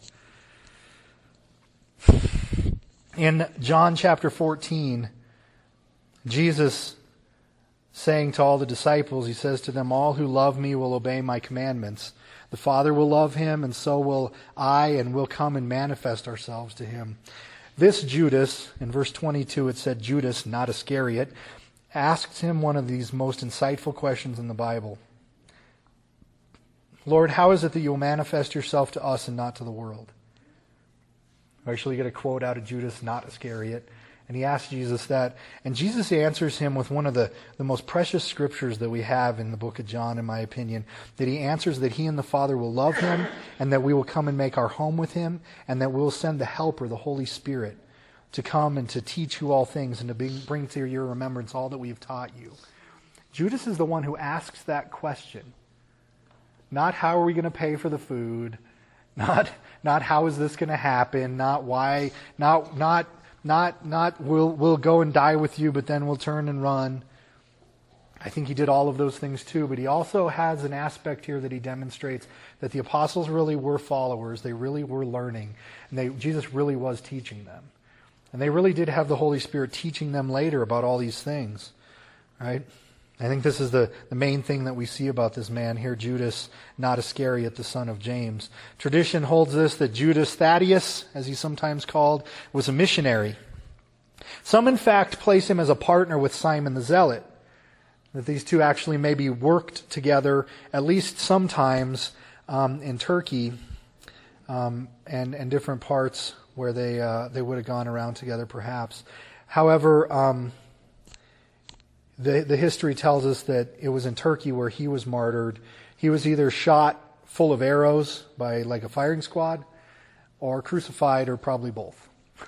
In John chapter 14, Jesus saying to all the disciples, he says to them, "All who love me will obey my commandments. The Father will love him, and so will I, and we'll come and manifest ourselves to him." This Judas, in verse 22 it said Judas, not Iscariot, asked him one of these most insightful questions in the Bible. "Lord, how is it that you will manifest yourself to us and not to the world?" We actually get a quote out of Judas, not Iscariot. And he asks Jesus that. And Jesus answers him with one of the most precious scriptures that we have in the book of John, in my opinion. That he answers that he and the Father will love him, and that we will come and make our home with him, and that we'll send the Helper, the Holy Spirit, to come and to teach you all things and to bring to your remembrance all that we have taught you. Judas is the one who asks that question. Not how are we going to pay for the food, not how is this going to happen, not why, not we'll go and die with you, but then we'll turn and run. I think he did all of those things too, but he also has an aspect here that he demonstrates that the apostles really were followers, they really were learning, and Jesus really was teaching them. And they really did have the Holy Spirit teaching them later about all these things, right? I think this is the main thing that we see about this man here, Judas, not Iscariot, the son of James. Tradition holds this, that Judas Thaddeus, as he's sometimes called, was a missionary. Some, in fact, place him as a partner with Simon the Zealot, that these two actually maybe worked together, at least sometimes, in Turkey and different parts where they would have gone around together, perhaps. However, the history tells us that it was in Turkey where he was martyred. He was either shot full of arrows by like a firing squad, or crucified, or probably both.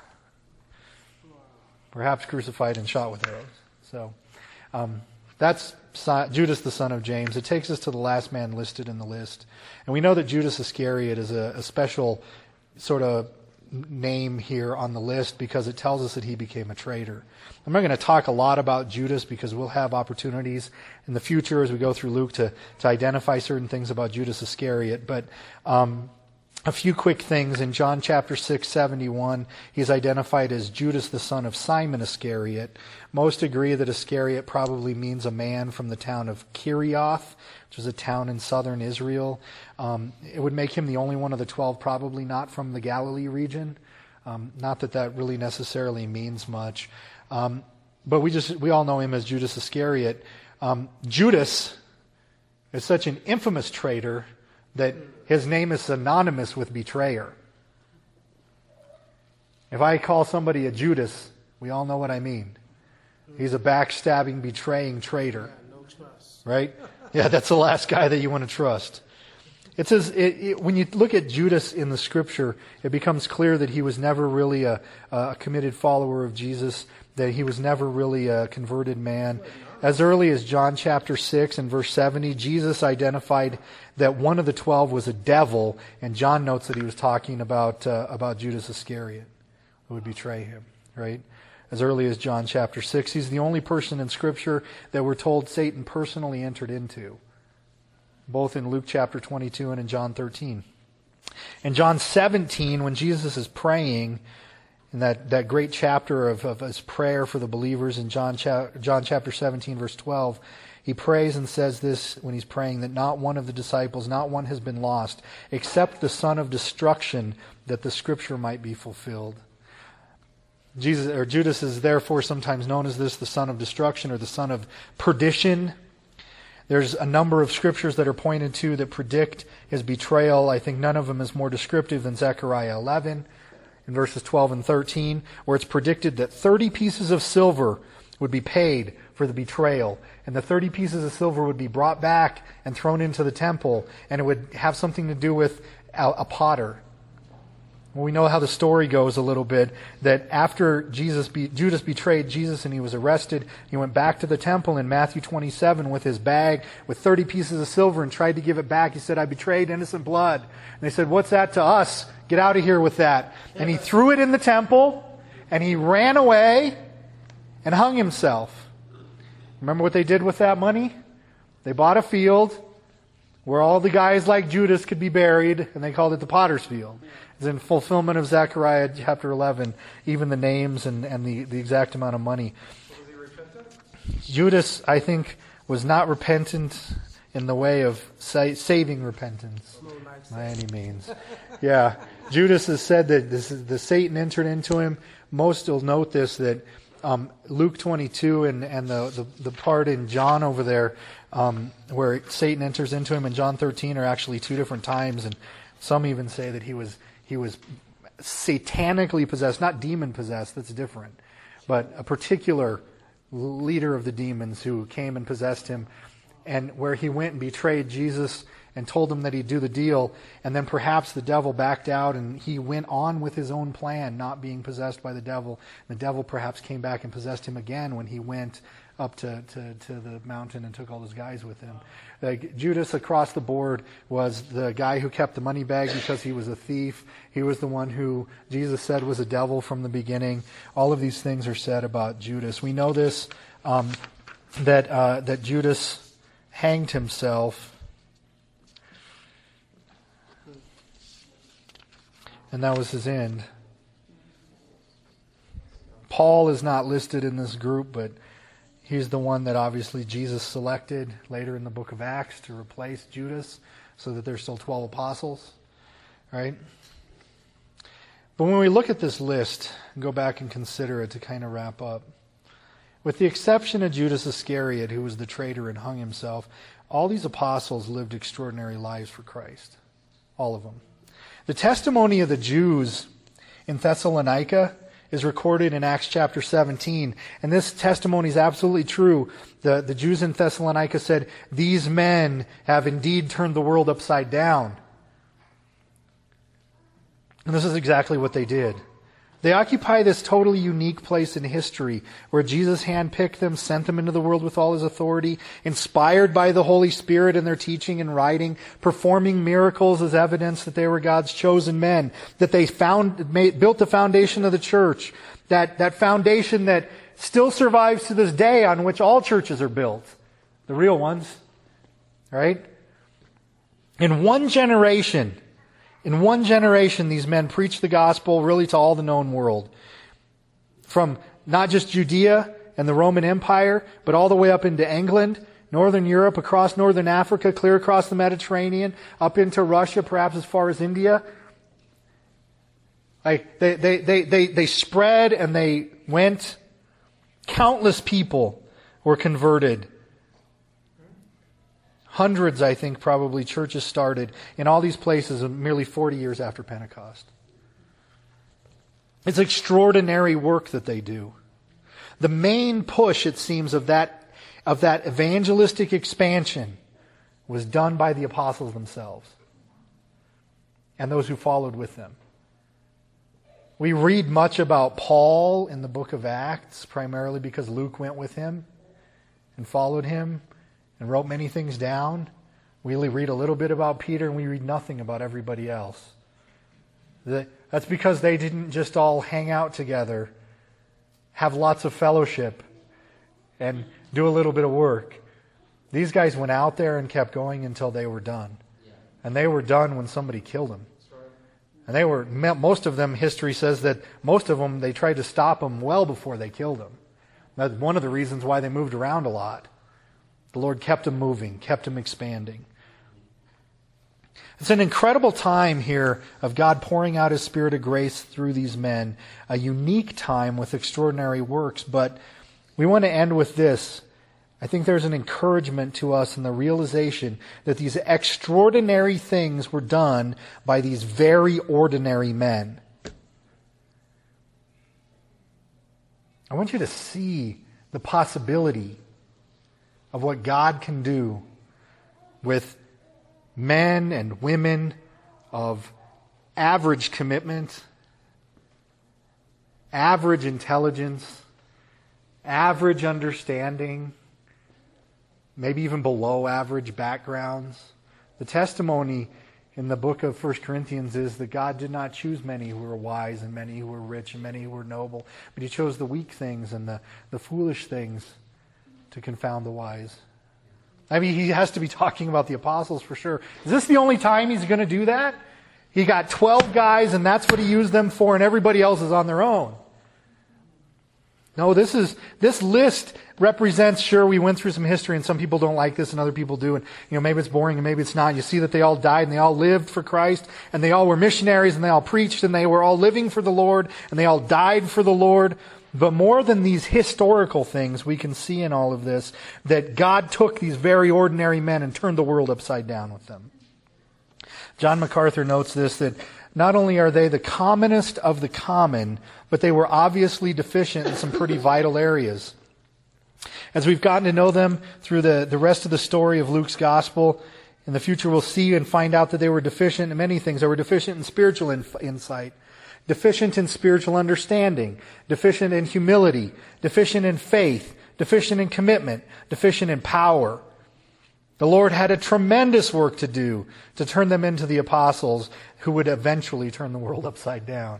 Perhaps crucified and shot with arrows. So that's Judas the son of James. It takes us to the last man listed in the list. And we know that Judas Iscariot is a special sort of name here on the list because it tells us that he became a traitor. I'm not going to talk a lot about Judas because we'll have opportunities in the future as we go through Luke to identify certain things about Judas Iscariot. But a few quick things. In John chapter 6:71, he's identified as Judas the son of Simon Iscariot. Most agree that Iscariot probably means a man from the town of Kirioth, which is a town in southern Israel. It would make him the only one of the 12 probably not from the Galilee region. Not that really necessarily means much. But we all know him as Judas Iscariot. Judas is such an infamous traitor that his name is synonymous with betrayer. If I call somebody a Judas, We all know what I mean. He's a backstabbing, betraying traitor. Yeah, no trust. Right? Yeah, that's the last guy that you want to trust. It says, when you look at Judas in the Scripture, it becomes clear that he was never really a committed follower of Jesus, that he was never really a converted man. As early as John chapter 6 and verse 70, Jesus identified that one of the 12 was a devil, and John notes that he was talking about Judas Iscariot, who would betray him, right? As early as John chapter 6. He's the only person in Scripture that we're told Satan personally entered into, both in Luke chapter 22 and in John 13. In John 17, when Jesus is praying, in that great chapter of his prayer for the believers in John chapter 17, verse 12, he prays and says this when he's praying, that not one of the disciples, not one has been lost, except the son of destruction, that the Scripture might be fulfilled. Judas is therefore sometimes known as this, the son of destruction or the son of perdition. There's a number of scriptures that are pointed to that predict his betrayal. I think none of them is more descriptive than Zechariah 11 in verses 12 and 13, where it's predicted that 30 pieces of silver would be paid for the betrayal. And the 30 pieces of silver would be brought back and thrown into the temple, and it would have something to do with a potter. Well, we know how the story goes a little bit, that after Judas betrayed Jesus and he was arrested, he went back to the temple in Matthew 27 with his bag with 30 pieces of silver and tried to give it back. He said, "I betrayed innocent blood." And they said, "What's that to us? Get out of here with that." And he threw it in the temple and he ran away and hung himself. Remember what they did with that money? They bought a field where all the guys like Judas could be buried, and they called it the Potter's Field. It's in fulfillment of Zechariah chapter 11, even the names and the exact amount of money. Was he repentant? Judas, I think, was not repentant in the way of saving repentance by any means. Yeah, Judas has said that the Satan entered into him. Most will note this, that Luke 22 and the part in John over there where Satan enters into him in John 13 are actually two different times, and some even say that he was satanically possessed, not demon possessed, that's different, but a particular leader of the demons who came and possessed him, and where he went and betrayed Jesus and told him that he'd do the deal, and then perhaps the devil backed out and he went on with his own plan, not being possessed by the devil. The devil perhaps came back and possessed him again when he went up to the mountain and took all those guys with him. Like Judas across the board was the guy who kept the money bag because he was a thief. He was the one who Jesus said was a devil from the beginning. All of these things are said about Judas. We know this, that Judas hanged himself. And that was his end. Paul is not listed in this group, but he's the one that obviously Jesus selected later in the book of Acts to replace Judas so that there's still 12 apostles, right? But when we look at this list and go back and consider it to kind of wrap up, with the exception of Judas Iscariot, who was the traitor and hung himself, all these apostles lived extraordinary lives for Christ. All of them. The testimony of the Jews in Thessalonica is recorded in Acts chapter 17. And this testimony is absolutely true. The Jews in Thessalonica said, "These men have indeed turned the world upside down." And this is exactly what they did. They occupy this totally unique place in history where Jesus handpicked them, sent them into the world with all His authority, inspired by the Holy Spirit in their teaching and writing, performing miracles as evidence that they were God's chosen men, that they built the foundation of the church, that foundation that still survives to this day on which all churches are built, the real ones, right? In one generation, these men preached the gospel really to all the known world. From not just Judea and the Roman Empire, but all the way up into England, Northern Europe, across Northern Africa, clear across the Mediterranean, up into Russia, perhaps as far as India. Like they spread and they went. Countless people were converted. Hundreds, I think, probably churches started in all these places merely 40 years after Pentecost. It's extraordinary work that they do. The main push, it seems, of that evangelistic expansion was done by the apostles themselves and those who followed with them. We read much about Paul in the book of Acts, primarily because Luke went with him and followed him and wrote many things down. We read a little bit about Peter, and we read nothing about everybody else. That's because they didn't just all hang out together, have lots of fellowship, and do a little bit of work. These guys went out there and kept going until they were done. And they were done when somebody killed them. And most of them, history says that most of them, they tried to stop them well before they killed them. That's one of the reasons why they moved around a lot. The Lord kept them moving, kept them expanding. It's an incredible time here of God pouring out His Spirit of grace through these men. A unique time with extraordinary works. But we want to end with this. I think there's an encouragement to us in the realization that these extraordinary things were done by these very ordinary men. I want you to see the possibility of what God can do with men and women of average commitment, average intelligence, average understanding, maybe even below average backgrounds. The testimony in the book of 1 Corinthians is that God did not choose many who were wise and many who were rich and many who were noble, but He chose the weak things and the foolish things to confound the wise. I mean, He has to be talking about the apostles for sure. Is this the only time He's going to do that? He got 12 guys and that's what He used them for, and everybody else is on their own. No, this list represents, sure, we went through some history and some people don't like this and other people do, and maybe it's boring and maybe it's not. You see that they all died and they all lived for Christ and they all were missionaries and they all preached and they were all living for the Lord and they all died for the Lord. But more than these historical things, we can see in all of this that God took these very ordinary men and turned the world upside down with them. John MacArthur notes this, that not only are they the commonest of the common, but they were obviously deficient in some pretty vital areas. As we've gotten to know them through the rest of the story of Luke's gospel, in the future we'll see and find out that they were deficient in many things. They were deficient in spiritual insight, deficient in spiritual understanding, deficient in humility, deficient in faith, deficient in commitment, deficient in power. The Lord had a tremendous work to do to turn them into the apostles who would eventually turn the world upside down.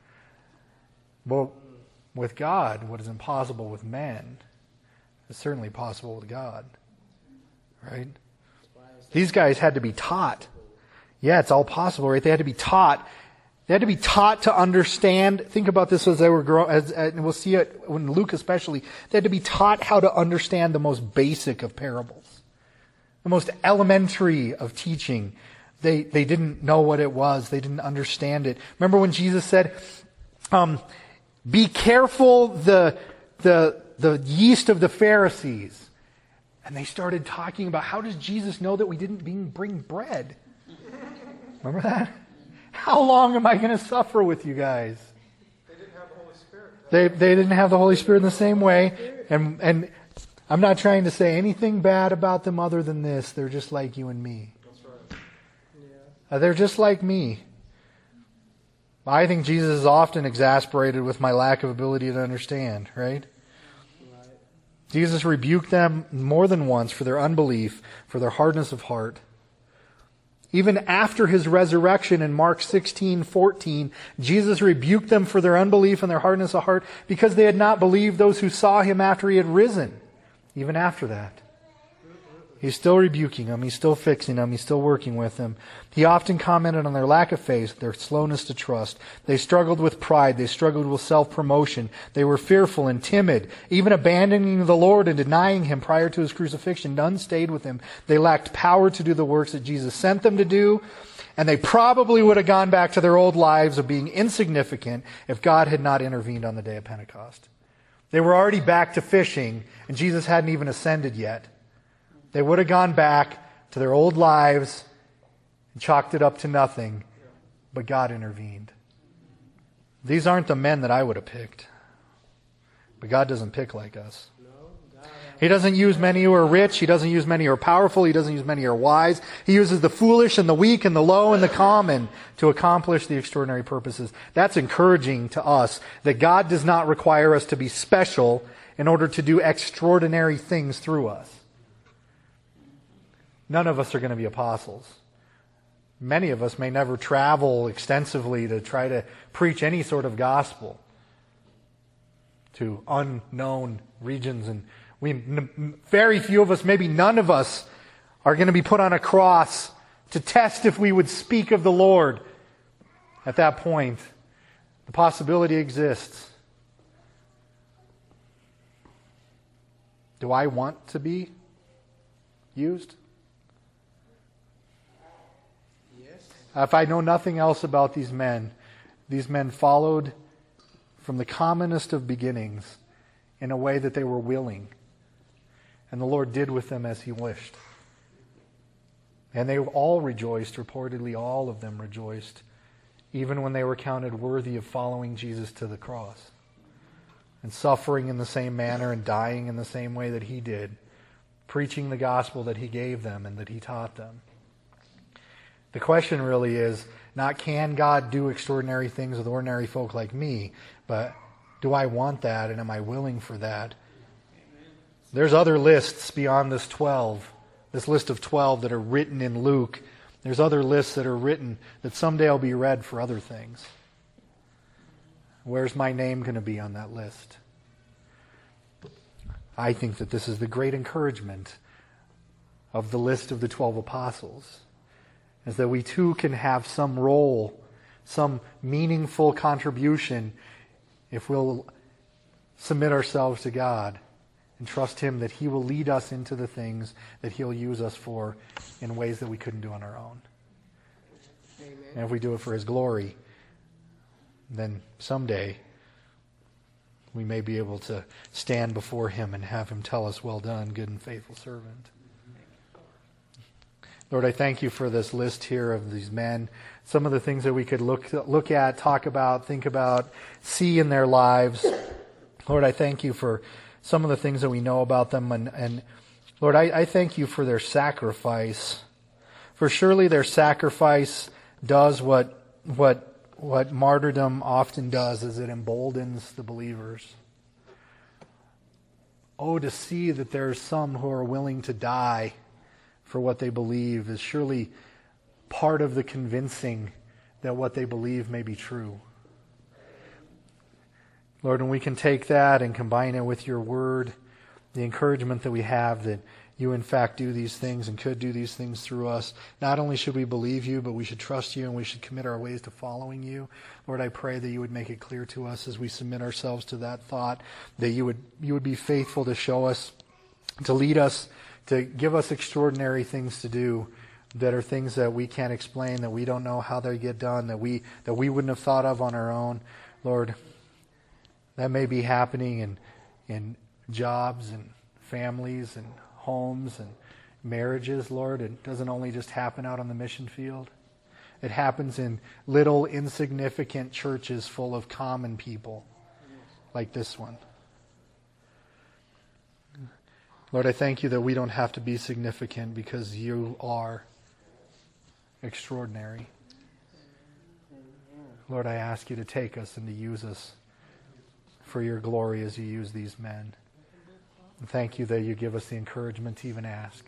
But with God, what is impossible with man is certainly possible with God. Right? These guys had to be taught. Yeah, it's all possible, right? They had to be taught. They had to be taught to understand. Think about this as they were growing, and we'll see it in Luke especially. They had to be taught how to understand the most basic of parables, the most elementary of teaching. They didn't know what it was. They didn't understand it. Remember when Jesus said, "Be careful the yeast of the Pharisees," and they started talking about how does Jesus know that we didn't bring bread? Remember that? How long am I going to suffer with you guys? They didn't have the Holy Spirit. They didn't have the Holy Spirit in the same way. And I'm not trying to say anything bad about them other than this. They're just like you and me. That's right. Yeah. They're just like me. I think Jesus is often exasperated with my lack of ability to understand, right? Jesus rebuked them more than once for their unbelief, for their hardness of heart. Even after His resurrection in Mark 16:14, Jesus rebuked them for their unbelief and their hardness of heart because they had not believed those who saw Him after He had risen. Even after that. He's still rebuking them. He's still fixing them. He's still working with them. He often commented on their lack of faith, their slowness to trust. They struggled with pride. They struggled with self-promotion. They were fearful and timid. Even abandoning the Lord and denying Him prior to His crucifixion, none stayed with Him. They lacked power to do the works that Jesus sent them to do. And they probably would have gone back to their old lives of being insignificant if God had not intervened on the day of Pentecost. They were already back to fishing, and Jesus hadn't even ascended yet. They would have gone back to their old lives and chalked it up to nothing, but God intervened. These aren't the men that I would have picked. But God doesn't pick like us. He doesn't use many who are rich. He doesn't use many who are powerful. He doesn't use many who are wise. He uses the foolish and the weak and the low and the common to accomplish the extraordinary purposes. That's encouraging to us, that God does not require us to be special in order to do extraordinary things through us. None of us are going to be apostles. Many of us may never travel extensively to try to preach any sort of gospel to unknown regions, and very few of us, maybe none of us, are going to be put on a cross to test if we would speak of the Lord. At that point, the possibility exists. Do I want to be used? Yes. If I know nothing else about these men followed from the commonest of beginnings in a way that they were willing. And the Lord did with them as He wished. And they all rejoiced, reportedly all of them rejoiced, even when they were counted worthy of following Jesus to the cross. And suffering in the same manner and dying in the same way that He did, preaching the gospel that He gave them and that He taught them. The question really is not, can God do extraordinary things with ordinary folk like me, but do I want that and am I willing for that? There's other lists beyond this list of 12 that are written in Luke. There's other lists that are written that someday will be read for other things. Where's my name going to be on that list? I think that this is the great encouragement of the list of the 12 apostles, is that we too can have some role, some meaningful contribution if we'll submit ourselves to God and trust Him that He will lead us into the things that He'll use us for in ways that we couldn't do on our own. Amen. And if we do it for His glory, then someday we may be able to stand before Him and have Him tell us, "Well done, good and faithful servant." Lord, I thank You for this list here of these men. Some of the things that we could look at, talk about, think about, see in their lives. Lord, I thank You for some of the things that we know about them. And Lord, I thank You for their sacrifice. For surely their sacrifice does what martyrdom often does, is it emboldens the believers. Oh, to see that there are some who are willing to die for what they believe is surely part of the convincing that what they believe may be true. Lord, when we can take that and combine it with Your word, the encouragement that we have that You in fact do these things and could do these things through us, not only should we believe You, but we should trust You and we should commit our ways to following You. Lord, I pray that You would make it clear to us as we submit ourselves to that thought, that You would be faithful to show us, to lead us, to give us extraordinary things to do that are things that we can't explain, that we don't know how they get done, that we wouldn't have thought of on our own. Lord, that may be happening in jobs and families and homes and marriages, Lord. It doesn't only just happen out on the mission field. It happens in little insignificant churches full of common people like this one. Lord, I thank You that we don't have to be significant because You are extraordinary. Lord, I ask You to take us and to use us for Your glory as You use these men. And thank You that You give us the encouragement to even ask.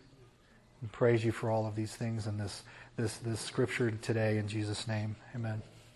And praise You for all of these things in this scripture today in Jesus' name. Amen.